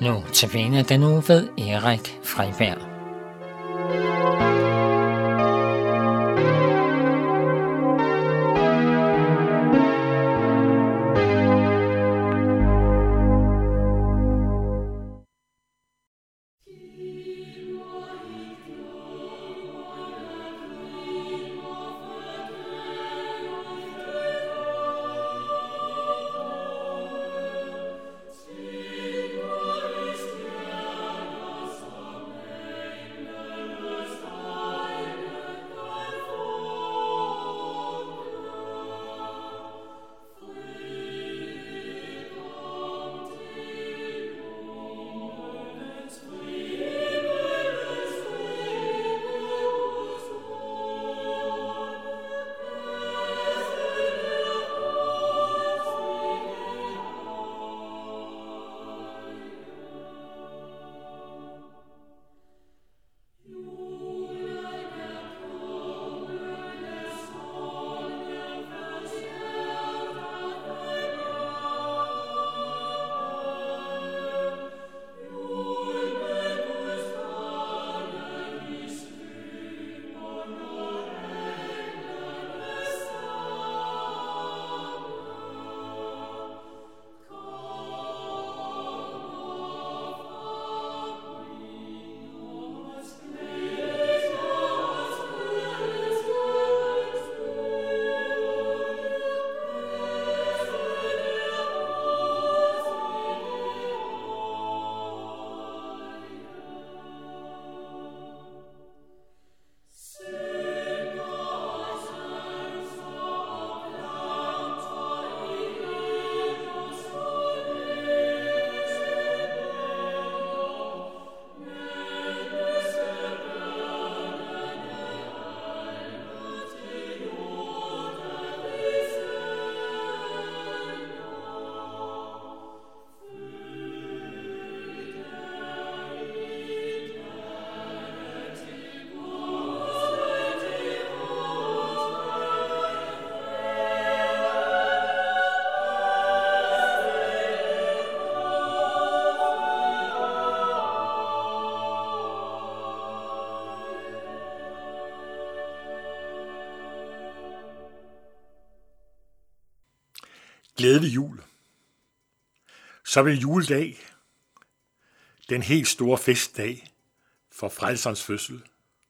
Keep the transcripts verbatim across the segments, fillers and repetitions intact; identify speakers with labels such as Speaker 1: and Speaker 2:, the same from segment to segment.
Speaker 1: Nu tabiner den uge ved Erik Freiberg.
Speaker 2: Glædelig jul. Så vil juledag, den helt store festdag for frelserens fødsel.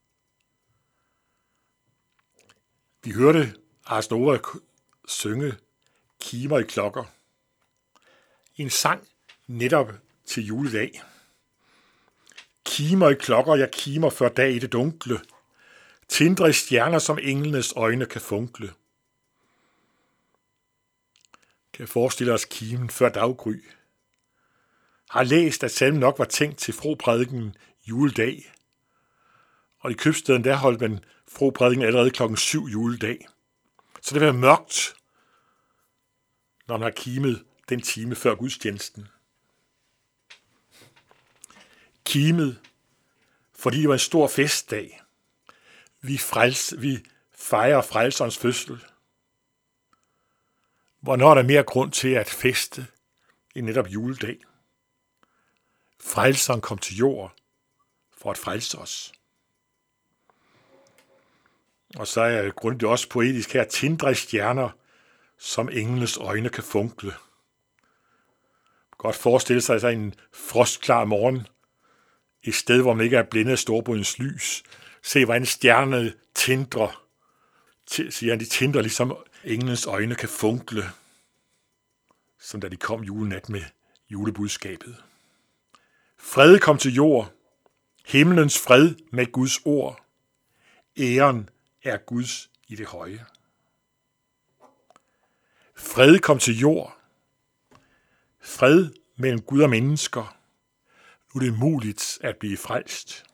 Speaker 2: Vi hørte Ars Nova synge Kimer i klokker. En sang netop til juledag. Kimer i klokker, jeg kimer før dag i det dunkle. Tindre i stjerner, som englenes øjne kan funkle. Kan forestille os kimen før daggry. Har læst, at salmen nok var tænkt til froprædiken juledag. Og i købstaden der holdt man froprædiken allerede klokken syv juledag. Så det var mørkt, når man har kimet den time før gudstjenesten. Kimet, fordi det var en stor festdag. Vi, frels, vi fejrer frelserens fødsel. Hvornår er der mere grund til at feste end netop juledag? Frelseren kom til jord for at frelse os. Og så er grundet også poetisk her, tindre stjerner, som englenes øjne kan funkle. Godt forestille sig altså en frostklar morgen, et sted, hvor man ikke er blændet af storbådens lys. Se, hvordan stjernerne tindrer, siger han, de tindrer ligesom englens øjne kan funkle, som da de kom julenat med julebudskabet. Fred kom til jord, himlens fred med Guds ord. Æren er Guds i det høje. Fred kom til jord. Fred mellem Gud og mennesker. Nu er det muligt at blive frelst.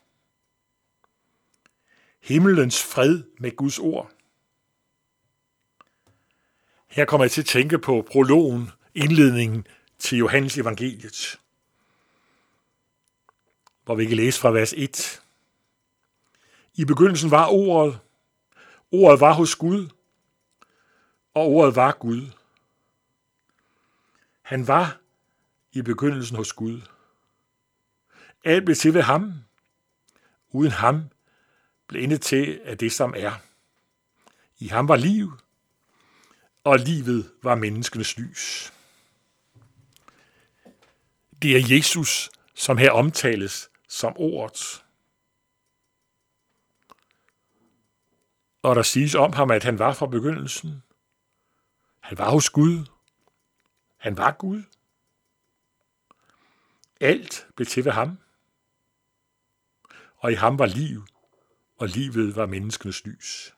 Speaker 2: Himmelens fred med Guds ord. Her kommer jeg til at tænke på prologen, indledningen til Johannes evangeliet, hvor vi kan læse fra vers et. I begyndelsen var ordet. Ordet var hos Gud, og ordet var Gud. Han var i begyndelsen hos Gud. Alt blev til ved ham. Uden ham blev intet til af det, som er. I ham var liv, og livet var menneskenes lys. Det er Jesus, som her omtales som ordet. Og der siges om ham, at han var fra begyndelsen. Han var hos Gud. Han var Gud. Alt blev til ved ham. Og i ham var liv, og livet var menneskenes lys.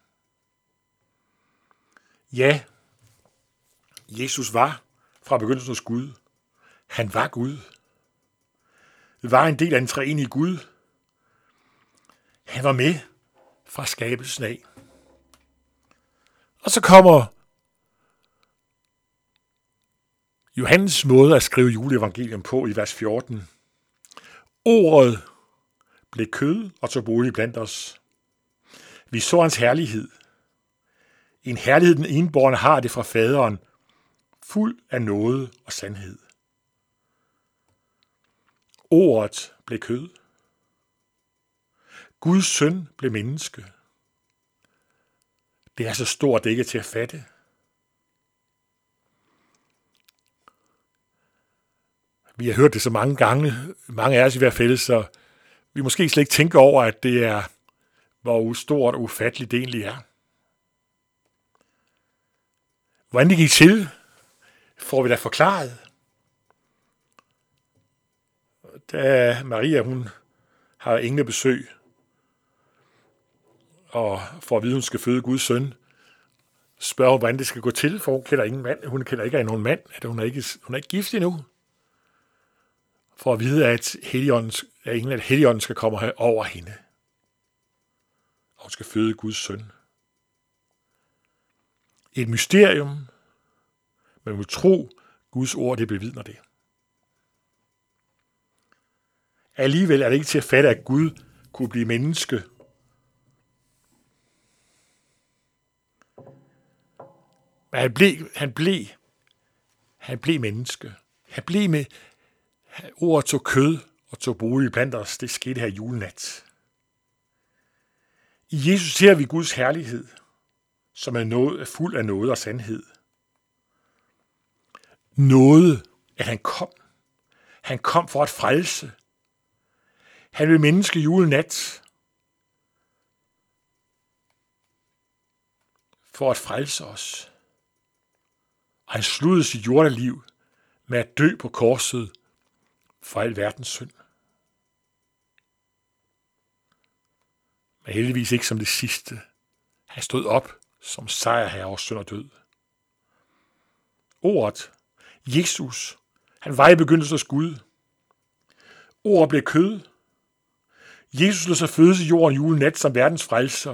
Speaker 2: Ja, Jesus var fra begyndelsen hos Gud. Han var Gud. Det var en del af en treenige Gud. Han var med fra skabelsen af. Og så kommer Johannes måde at skrive juleevangelium på i vers fjorten. Ordet blev kød og tog bolig blandt os. Vi så hans herlighed. En herlighed, den enbårne har det fra faderen, fuld af nåde og sandhed. Ordet blev kød. Guds søn blev menneske. Det er så stort, det ikke er til at fatte. Vi har hørt det så mange gange, mange af os i hvert fald, så vi måske slet ikke tænker over, at det er, hvor stort og ufatteligt det egentlig er. Hvordan det gik til, får vi da forklaret. Da Maria, hun har englebesøg, og får at vide, hun skal føde Guds søn, spørger hun, hvordan det skal gå til, for hun kender ingen mand. Hun kender ikke af nogen mand, at hun er ikke, hun er ikke gift endnu. For at vide, at Helligånden, at englen, Helligånden skal komme over hende. Og hun skal føde Guds søn. Et mysterium, men må tro, Guds ord, det bevidner det. Alligevel er det ikke til at fatte, at Gud kunne blive menneske. Men han blev, han blev, han blev menneske. Han blev med, ordet tog kød og tog bolig blandt os. Det skete her julenat. I Jesus ser vi Guds herlighed, som er, noget, er fuld af noget og sandhed. Noget, at han kom. Han kom for at frelse. Han vil menneske julenat for at frelse os. Og han sluttede sit jordeliv med at dø på korset for al verdens synd. Men heldigvis ikke som det sidste. Han stod op som sejrherre over synd og død. Ordet, Jesus, han var i begyndelsen hos Gud. Ordet blev kød. Jesus lod sig fødes i jorden julenat som verdens frelser.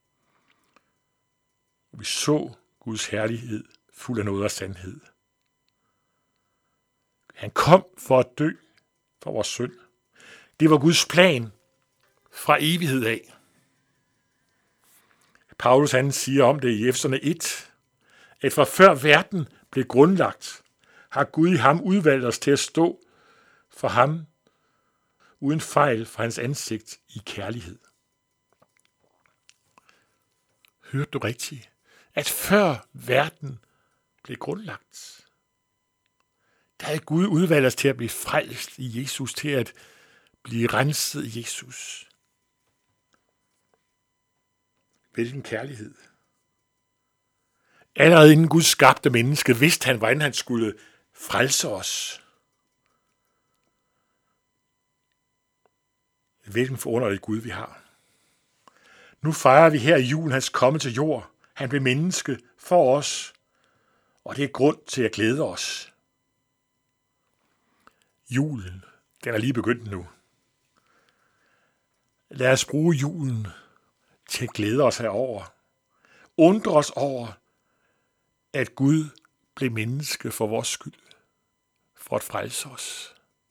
Speaker 2: Vi så Guds herlighed fuld af noget og sandhed. Han kom for at dø for vores synd. Det var Guds plan fra evighed af. Paulus han siger om det i Efeserne et, at fra før verden blev grundlagt, har Gud i ham udvalgt os til at stå for ham uden fejl fra hans ansigt i kærlighed. Hørte du rigtigt? At før verden blev grundlagt, der havde Gud udvalgt os til at blive frelst i Jesus, til at blive renset i Jesus. Hvilken kærlighed. Allerede inden Gud skabte mennesket, vidste han, hvordan han skulle frelse os. Hvilken forunderlig Gud vi har. Nu fejrer vi her i julen hans komme til jord. Han blev menneske for os, og det er grund til at glæde os. Julen, den er lige begyndt nu. Lad os bruge julen til at glæde os herover. Undre os over, at Gud blev menneske for vores skyld, for at frelse os.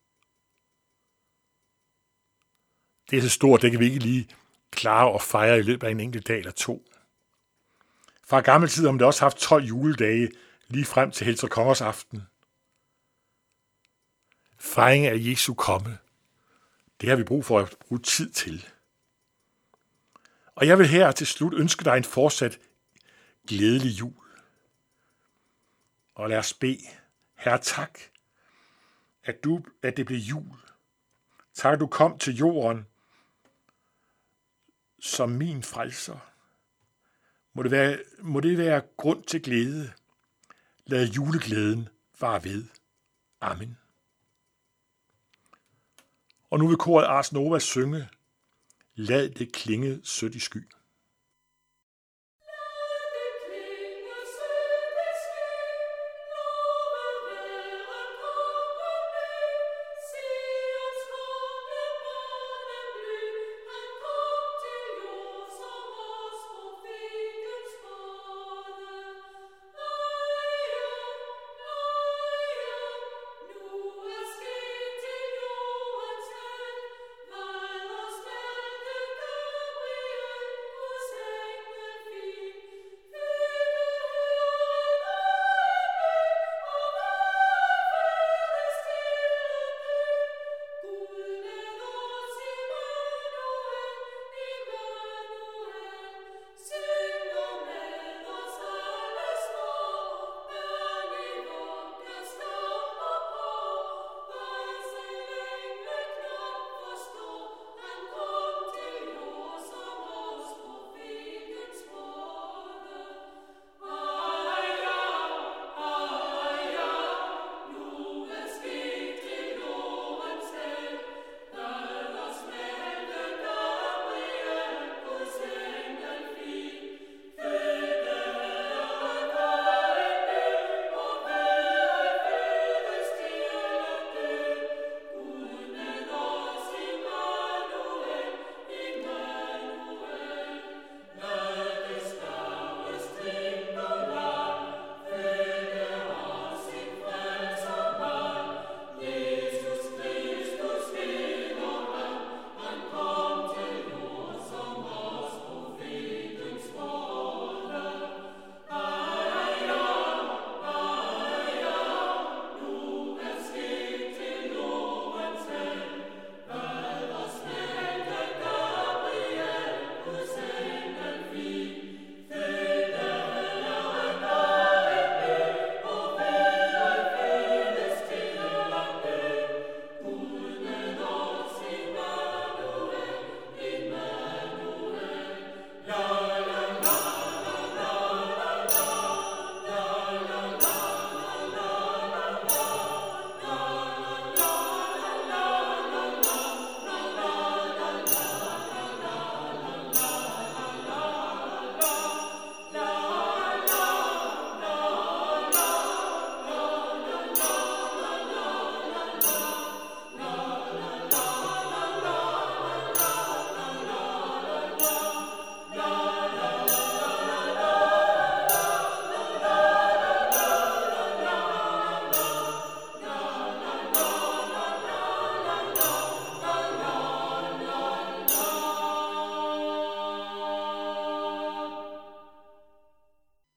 Speaker 2: Det er så stort, det kan vi ikke lige klare og fejre i løbet af en enkelt dag eller to. Fra gammel tid har man også haft tolv juledage, lige frem til Heltre Kongers aften. Fejring af Jesu komme Det har vi brug for at bruge tid til. Og jeg vil her til slut ønske dig en fortsat glædelig jul. Og lad os bede. Herre, tak, at, du, at det blev jul. Tak, at du kom til jorden som min frelser. Må det være, må det være grund til glæde. Lad juleglæden vare ved. Amen. Og nu vil koret Ars Nova synge, lad det klinge sødt i sky.